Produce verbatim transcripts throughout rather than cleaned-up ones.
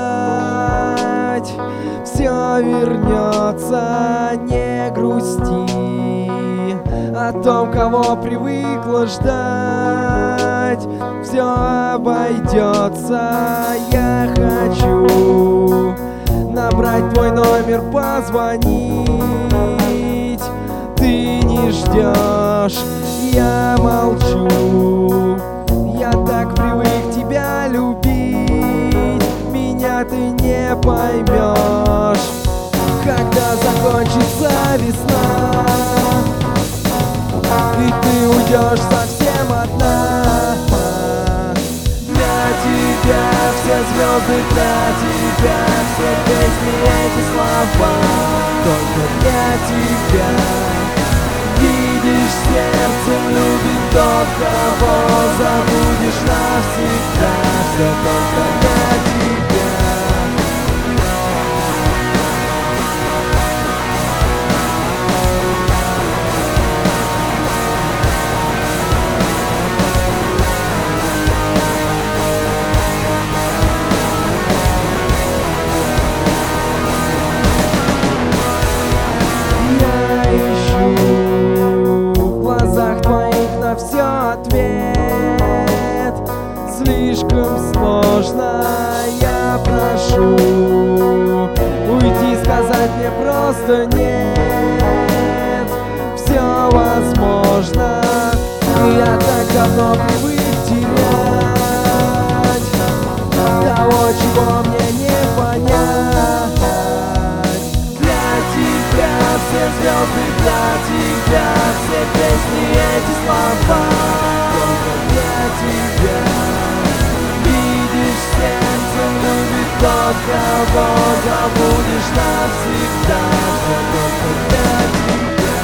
Все вернется, не грусти о том, кого привыкла ждать. Все обойдется. Я хочу набрать твой номер, позвонить. Ты не ждешь, я молчу. Я так привык тебя любить, меня ты не поймешь, когда закончится весна, и ты уйдешь совсем одна. Для тебя все звезды, для тебя все песни, эти слова, только для тебя. Видишь, сердцем любит тот, кого забудешь навсегда. Все только для тебя. Все ответ слишком сложно. Я прошу уйти, сказать мне просто нет. Все возможно, и я так давно привык терять того, чего мне не понять. Для тебя все звезды, для тебя все песни, эти слова, только для тебя. Видишь, сердцем любит тот, кого забудешь навсегда. Все только для тебя.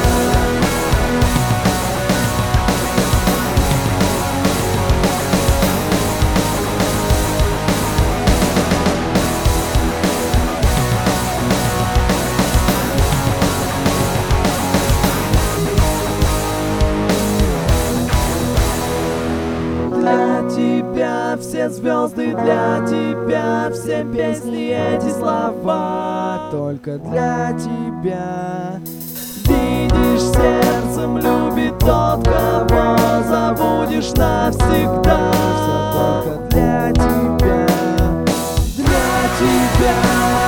Все звезды, для тебя все песни, эти слова, только для тебя. Видишь, сердцем любит тот, кого забудешь навсегда. Все только для тебя, для тебя.